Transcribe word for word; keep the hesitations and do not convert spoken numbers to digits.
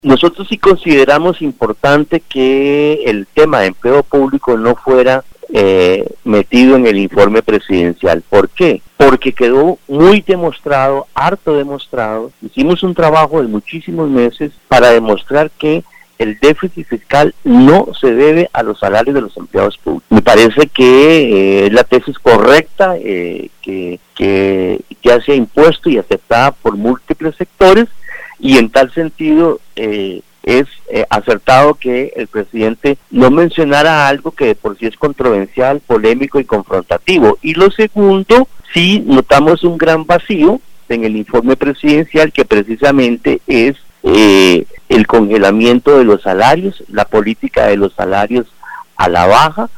Nosotros sí consideramos importante que el tema de empleo público no fuera eh, metido en el informe presidencial. ¿Por qué? Porque quedó muy demostrado, harto demostrado, hicimos un trabajo de muchísimos meses para demostrar que el déficit fiscal no se debe a los salarios de los empleados públicos. Me parece que es eh, la tesis correcta, eh, que, que ya se ha impuesto y aceptada por múltiples sectores, y en tal sentido eh, es eh, acertado que el presidente no mencionara algo que de por sí es controversial, polémico y confrontativo. Y lo segundo, sí notamos un gran vacío en el informe presidencial, que precisamente es eh, el congelamiento de los salarios, la política de los salarios a la baja,